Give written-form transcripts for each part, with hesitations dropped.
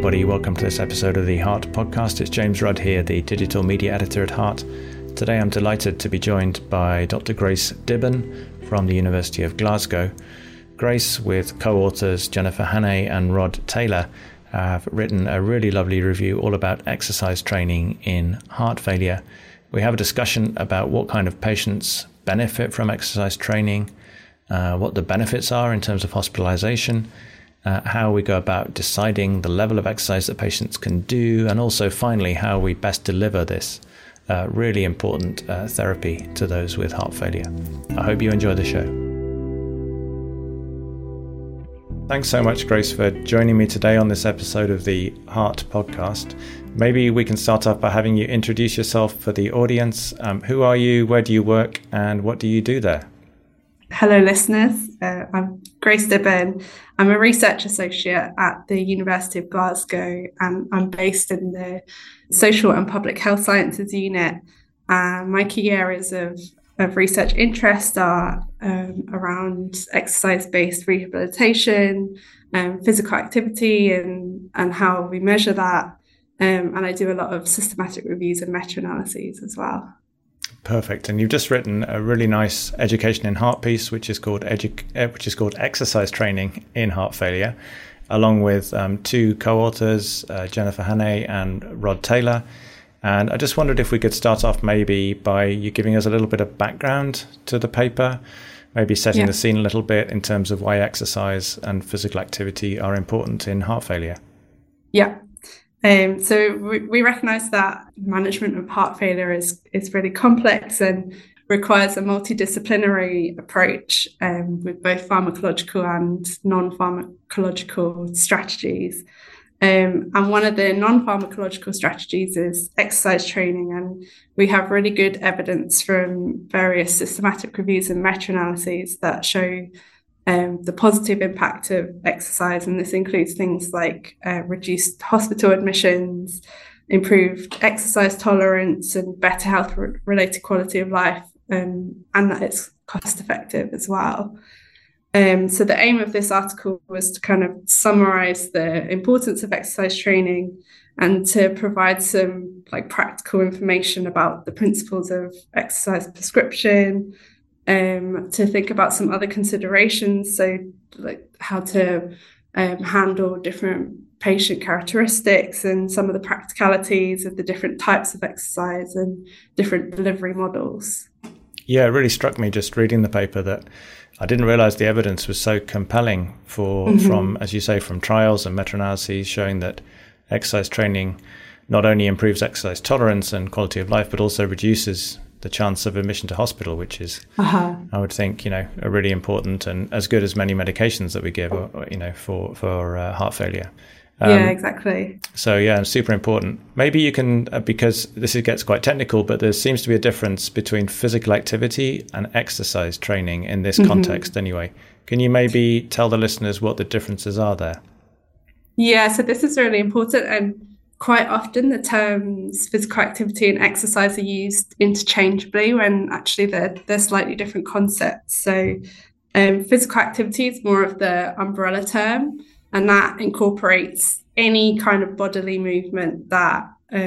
everybody. Welcome to this episode of the Heart Podcast. It's James Rudd here, the digital media editor at Heart. Today I'm delighted to be joined by Dr. Grace Dibben from the University of Glasgow. Grace, with co-authors Jennifer Hannay and Rod Taylor, have written a really lovely review all about exercise training in heart failure. We have a discussion about what kind of patients benefit from exercise training, what the benefits are in terms of hospitalization, how we go about deciding the level of exercise that patients can do, and also finally how we best deliver this really important therapy to those with heart failure. I hope you enjoy the show. Thanks so much, Grace, for joining me today on this episode of the Heart Podcast. Maybe we can start off by having you introduce yourself for the audience. Who are you, where do you work, and what do you do there? Hello, listeners. I'm Grace Dibben. I'm a research associate at the University of Glasgow, and I'm based in the Social and Public Health Sciences unit. My key areas of research interest are around exercise-based rehabilitation, physical activity, and how we measure that. And I do a lot of systematic reviews and meta-analyses as well. Perfect. And you've just written a really nice education in heart piece, which is called Exercise Training in Heart Failure, along with two co-authors, Jennifer Hannay and Rod Taylor. And I just wondered if we could start off maybe by you giving us a little bit of background to the paper, maybe setting the scene a little bit in terms of why exercise and physical activity are important in heart failure. Yeah. So we recognise that management of heart failure is really complex and requires a multidisciplinary approach with both pharmacological and non-pharmacological strategies. And one of the non-pharmacological strategies is exercise training, and we have really good evidence from various systematic reviews and meta-analyses that show the positive impact of exercise, and this includes things like reduced hospital admissions, improved exercise tolerance, and better health-related quality of life, and that it's cost-effective as well. So the aim of this article was to kind of summarise the importance of exercise training and to provide some practical information about the principles of exercise prescription, to think about some other considerations, so how to handle different patient characteristics and some of the practicalities of the different types of exercise and different delivery models. Yeah, it really struck me just reading the paper that I didn't realize the evidence was so compelling from, as you say, from trials and meta-analyses showing that exercise training not only improves exercise tolerance and quality of life, but also reduces the chance of admission to hospital, which is, I would think, a really important and as good as many medications that we give, for heart failure. Yeah, exactly. So yeah, super important. Maybe you can, because gets quite technical, but there seems to be a difference between physical activity and exercise training in this context anyway. Can you maybe tell the listeners what the differences are there? Yeah, so this is really important, and quite often the terms physical activity and exercise are used interchangeably when actually they're slightly different concepts. So physical activity is more of the umbrella term, and that incorporates any kind of bodily movement that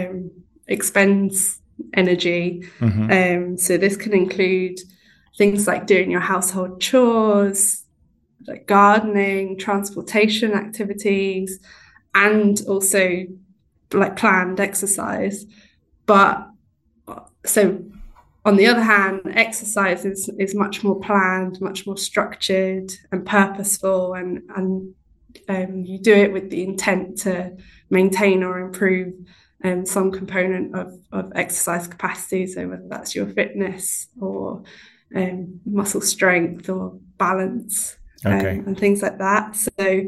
expends energy. So this can include things like doing your household chores, like gardening, transportation activities, and also planned exercise. But so on the other hand, exercise is much more planned, much more structured and purposeful, and you do it with the intent to maintain or improve some component of exercise capacity. So whether that's your fitness or muscle strength or balance, and things like that. So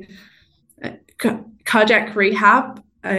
cardiac rehab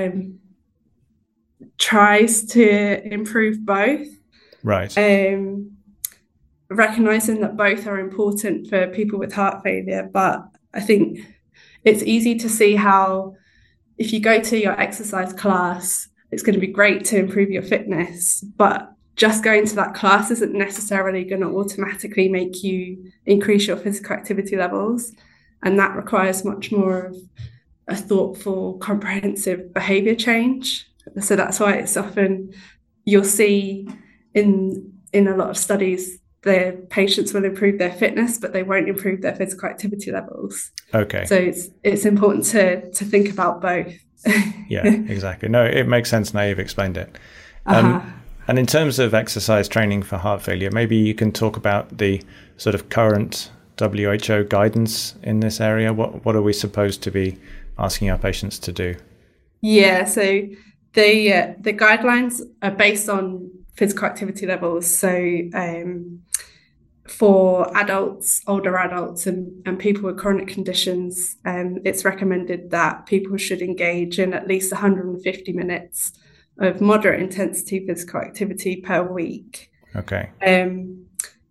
tries to improve both. Right. Recognizing that both are important for people with heart failure, but I think it's easy to see how if you go to your exercise class, it's going to be great to improve your fitness, but just going to that class isn't necessarily going to automatically make you increase your physical activity levels. And that requires much more of a thoughtful, comprehensive behaviour change. So that's why it's often you'll see in a lot of studies the patients will improve their fitness, but they won't improve their physical activity levels. Okay. So it's important to think about both. Yeah, exactly. No, it makes sense now you've explained it. And in terms of exercise training for heart failure, maybe you can talk about the sort of current WHO guidance in this area. What are we supposed to be asking our patients to do? Yeah, so the guidelines are based on physical activity levels. So for adults, older adults, and people with chronic conditions, it's recommended that people should engage in at least 150 minutes of moderate intensity physical activity per week. Okay. And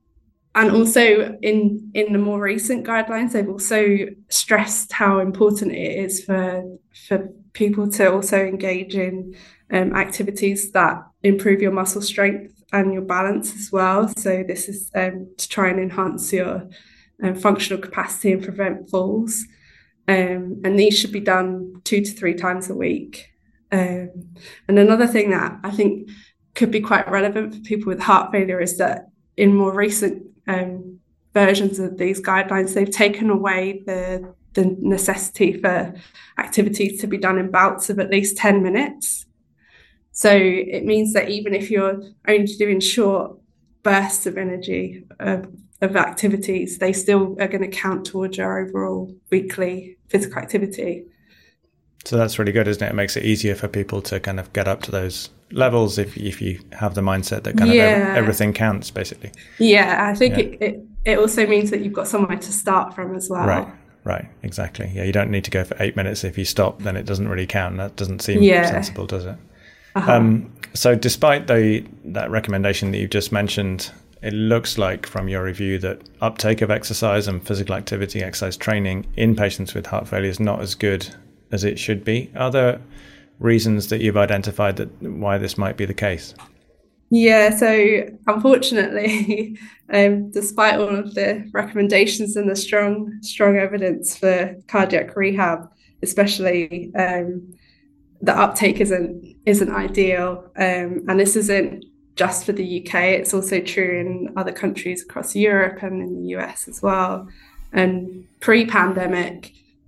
also in the more recent guidelines, they've also stressed how important it is for people to also engage in activities that improve your muscle strength and your balance as well. So this is to try and enhance your functional capacity and prevent falls. And these should be done 2 to 3 times a week. And another thing that I think could be quite relevant for people with heart failure is that in more recent versions of these guidelines, they've taken away the necessity for activities to be done in bouts of at least 10 minutes. So it means that even if you're only doing short bursts of energy of activities, they still are going to count towards your overall weekly physical activity. So that's really good, isn't it? It makes it easier for people to kind of get up to those levels if you have the mindset that kind of everything counts, basically. Yeah, I think it also means that you've got somewhere to start from as well. Right, exactly. Yeah, you don't need to go for 8 minutes. If you stop, then it doesn't really count. That doesn't seem sensible, does it? So despite that recommendation that you've just mentioned, it looks like from your review that uptake of exercise and physical activity, exercise training in patients with heart failure is not as good as it should be. Are there reasons that you've identified that why this might be the case? Yeah, so unfortunately, despite all of the recommendations and the strong evidence for cardiac rehab, especially, the uptake isn't ideal, and this isn't just for the UK. It's also true in other countries across Europe and in the US as well. And pre-pandemic,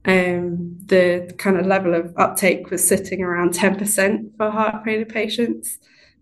the kind of level of uptake was sitting around 10% for heart failure patients.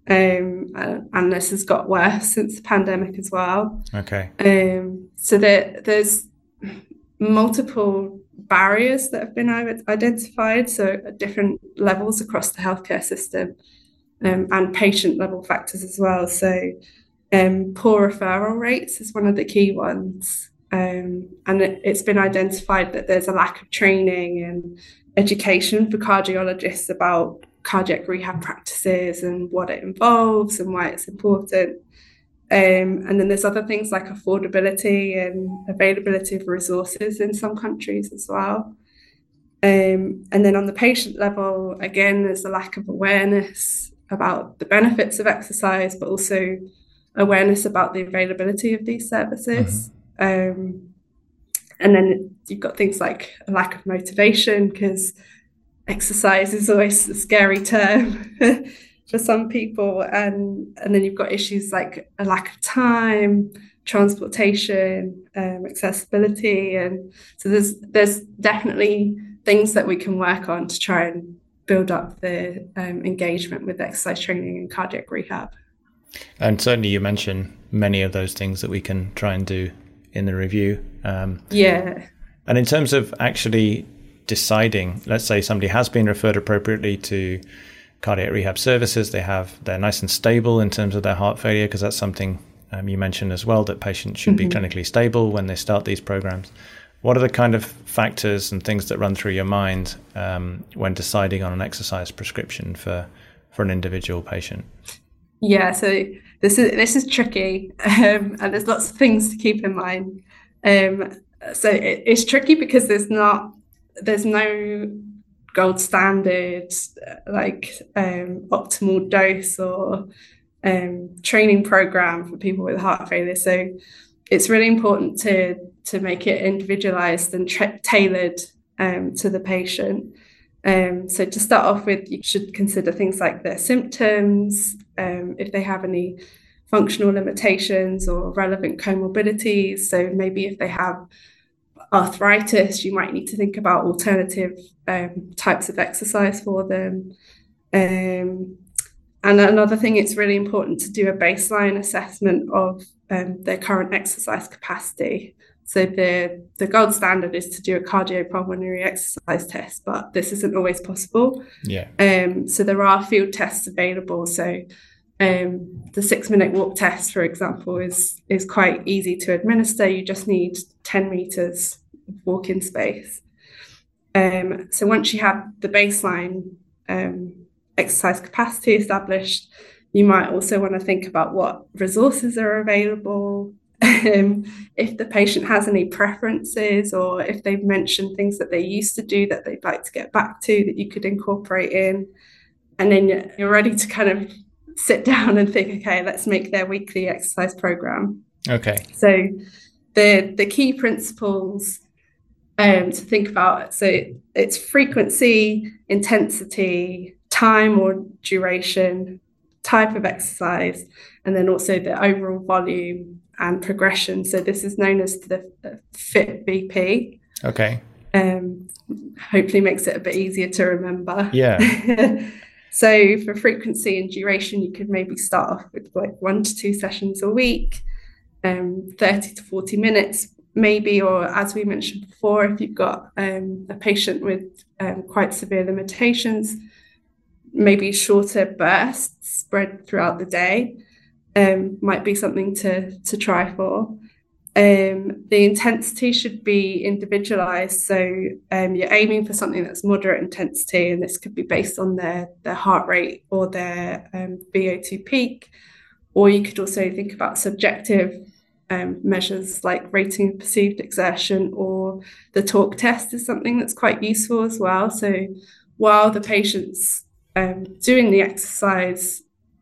And this has got worse since the pandemic as well. Okay. So there's multiple barriers that have been identified, so at different levels across the healthcare system, and patient level factors as well. So poor referral rates is one of the key ones. And it's been identified that there's a lack of training and education for cardiologists about cardiac rehab practices and what it involves and why it's important. And then there's other things like affordability and availability of resources in some countries as well. And then on the patient level, again, there's a lack of awareness about the benefits of exercise, but also awareness about the availability of these services. And then you've got things like a lack of motivation, because exercise is always a scary term for some people, and then you've got issues like a lack of time, transportation, accessibility, and so there's definitely things that we can work on to try and build up the engagement with exercise training and cardiac rehab. And certainly you mentioned many of those things that we can try and do in the review. And in terms of actually deciding, let's say somebody has been referred appropriately to cardiac rehab services, they're nice and stable in terms of their heart failure, because that's something you mentioned as well, that patients should be clinically stable when they start these programs. What are the kind of factors and things that run through your mind when deciding on an exercise prescription for an individual patient? Yeah, so this is tricky, and there's lots of things to keep in mind. So it's tricky because there's no gold standard like optimal dose or training program for people with heart failure. So it's really important to make it individualized and tailored to the patient. So to start off with, you should consider things like their symptoms, if they have any functional limitations or relevant comorbidities. So maybe if they have arthritis, you might need to think about alternative types of exercise for them. And another thing, it's really important to do a baseline assessment of their current exercise capacity. So the gold standard is to do a cardiopulmonary exercise test, but this isn't always possible. Yeah. So there are field tests available. So the 6-minute walk test, for example, is quite easy to administer. You just need 10 meters of walking space. So once you have the baseline exercise capacity established, you might also want to think about what resources are available. If the patient has any preferences, or if they've mentioned things that they used to do that they'd like to get back to, that you could incorporate in. And then you're ready to kind of sit down and think, okay, let's make their weekly exercise program. Okay. So the key principles to think about, so it's frequency, intensity, time or duration, type of exercise, and then also the overall volume and progression. So this is known as the FIT-BP. Okay. Hopefully makes it a bit easier to remember. Yeah. So for frequency and duration, you could maybe start off with like 1 to 2 sessions a week, 30 to 40 minutes maybe, or as we mentioned before, if you've got a patient with quite severe limitations, maybe shorter bursts spread throughout the day might be something to try for. The intensity should be individualized. So you're aiming for something that's moderate intensity, and this could be based on their heart rate or their VO2 peak. Or you could also think about subjective measures like rating of perceived exertion, or the talk test is something that's quite useful as well. So while the patient's doing the exercise,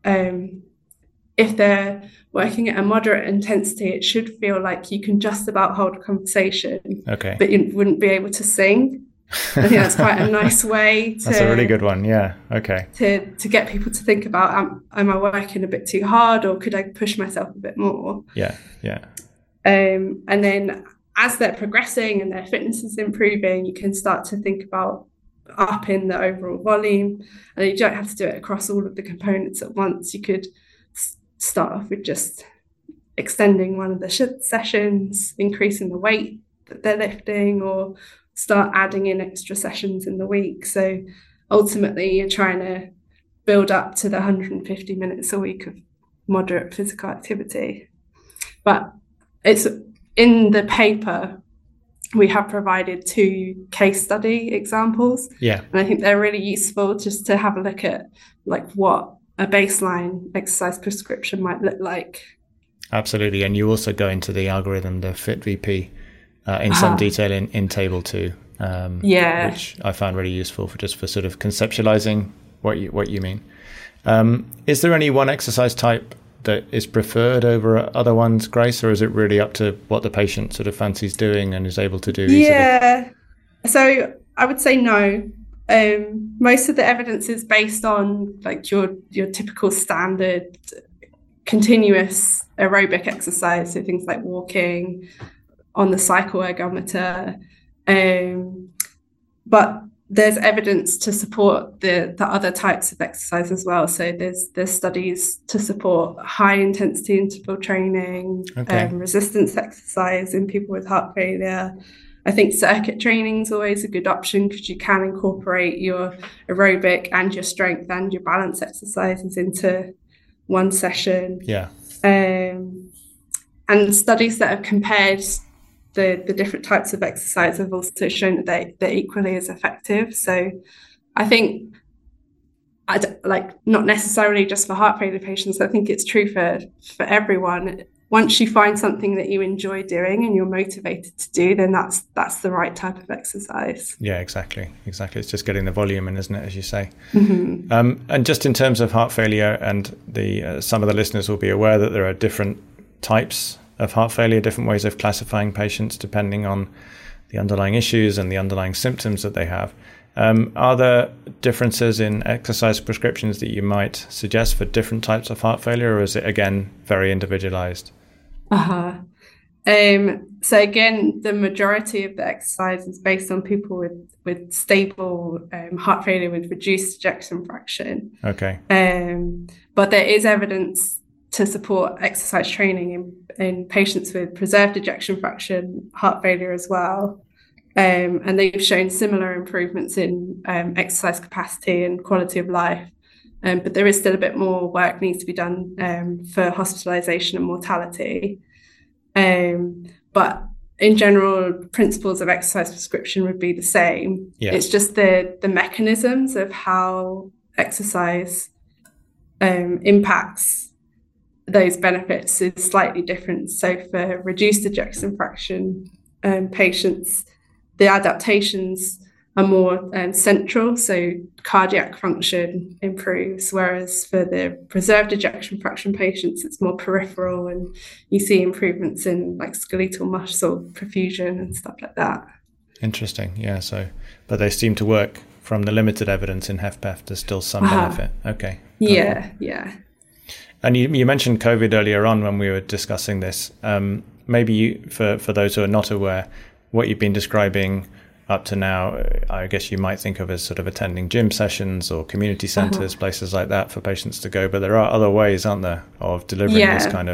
if they're working at a moderate intensity, it should feel like you can just about hold a conversation, okay, but you wouldn't be able to sing. I think that's quite a nice way to... That's a really good one, yeah, okay. To get people to think about, am I working a bit too hard, or could I push myself a bit more? Yeah, yeah. And then as they're progressing and their fitness is improving, you can start to think about upping the overall volume. And you don't have to do it across all of the components at once. You could start off with just extending one of the sessions, increasing the weight that they're lifting, or start adding in extra sessions in the week. So ultimately you're trying to build up to the 150 minutes a week of moderate physical activity. But it's in the paper, we have provided 2 case study examples. Yeah. And I think they're really useful just to have a look at like what a baseline exercise prescription might look like. Absolutely. And you also go into the algorithm, the FIT-BP, in some detail in table 2, which I found really useful for sort of conceptualizing what you mean. Is there any one exercise type that is preferred over other ones, Grace, or is it really up to what the patient sort of fancies doing and is able to do? Yeah. So I would say no. Most of the evidence is based on like your typical standard continuous aerobic exercise, so things like walking on the cycle ergometer, but there's evidence to support the other types of exercise as well. So there's studies to support high intensity interval training, resistance exercise in people with heart failure. I think circuit training is always a good option because you can incorporate your aerobic and your strength and your balance exercises into one session. Yeah. And studies that have compared the different types of exercise have also shown that they're equally as effective. So I think, not necessarily just for heart failure patients, I think it's true for everyone. Once you find something that you enjoy doing and you're motivated to do, then that's the right type of exercise. Yeah, exactly. It's just getting the volume in, isn't it, as you say? Mm-hmm. And just in terms of heart failure, and some of the listeners will be aware that there are different types of heart failure, different ways of classifying patients depending on underlying issues and the underlying symptoms that they have. Are there differences in exercise prescriptions that you might suggest for different types of heart failure, or is it, again, very individualized? So again, the majority of the exercise is based on people with stable heart failure with reduced ejection fraction. Okay. But there is evidence to support exercise training in patients with preserved ejection fraction heart failure as well. And they've shown similar improvements in exercise capacity and quality of life. But there is still a bit more work needs to be done for hospitalization and mortality. But in general, principles of exercise prescription would be the same. Yeah. It's just the mechanisms of how exercise impacts those benefits is slightly different. So for reduced ejection fraction patients, the adaptations are more central, so cardiac function improves, whereas for the preserved ejection fraction patients, it's more peripheral, and you see improvements in like skeletal muscle perfusion and stuff like that. Interesting. Yeah. But they seem to work from the limited evidence in HFpEF. There's still some benefit. Okay. Yeah. And you mentioned COVID earlier on when we were discussing this. Maybe for those who are not aware, what you've been describing up to now, I guess you might think of as sort of attending gym sessions or community centres, places like that for patients to go. But there are other ways, aren't there, of delivering this kind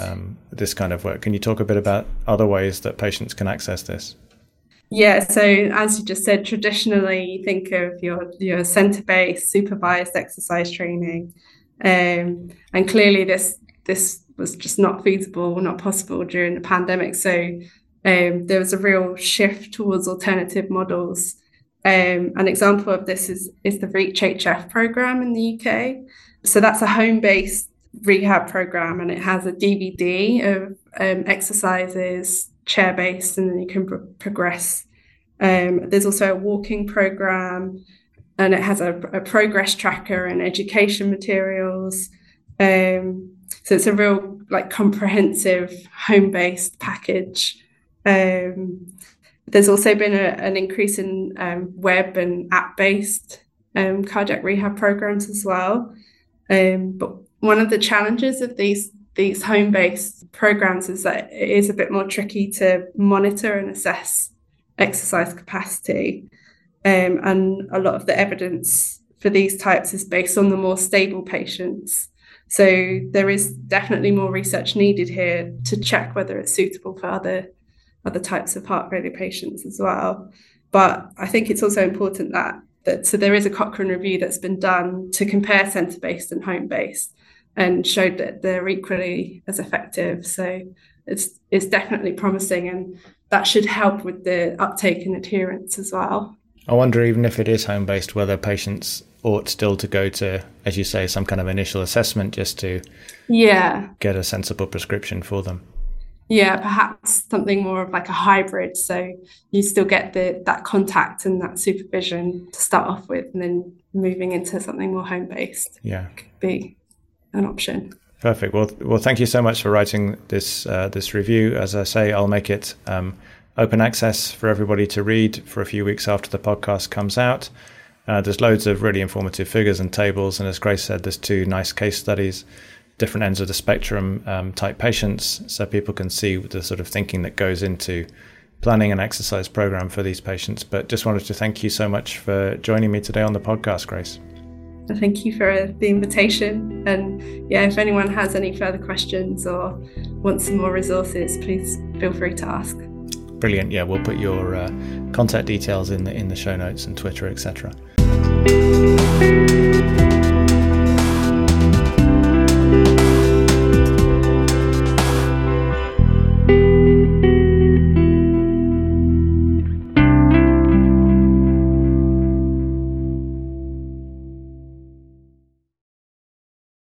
of work? Can you talk a bit about other ways that patients can access this? Yeah, so as you just said, traditionally you think of your centre-based supervised exercise training, and clearly this was just not feasible, not possible during the pandemic. So there was a real shift towards alternative models. An example of this is the REACH-HF program in the UK. So that's a home-based rehab program, and it has a DVD of exercises, chair-based, and then you can progress. There's also a walking program, and it has a progress tracker and education materials. So it's a real comprehensive home-based package. There's also been an increase in web and app-based cardiac rehab programs as well. But one of the challenges of these home-based programs is that it is a bit more tricky to monitor and assess exercise capacity. And a lot of the evidence for these types is based on the more stable patients. So there is definitely more research needed here to check whether it's suitable for other types of heart failure patients as well. But I think it's also important that so there is a Cochrane review that's been done to compare centre-based and home-based and showed that they're equally as effective. So it's definitely promising, and that should help with the uptake and adherence as well. I wonder, even if it is home-based, whether patients ought still to go to, as you say, some kind of initial assessment just to get a sensible prescription for them. Yeah, perhaps something more of like a hybrid. So you still get that contact and that supervision to start off with, and then moving into something more home-based could be an option. Perfect. Well, thank you so much for writing this review. As I say, I'll make it open access for everybody to read for a few weeks after the podcast comes out. There's loads of really informative figures and tables, and as Grace said, there's 2 nice case studies, different ends of the spectrum type patients, so people can see the sort of thinking that goes into planning an exercise program for these patients. But just wanted to thank you so much for joining me today on the podcast, Grace. Thank you for the invitation. And if anyone has any further questions or wants some more resources, please feel free to ask. Brilliant. Yeah, we'll put your contact details in the show notes and Twitter, etc.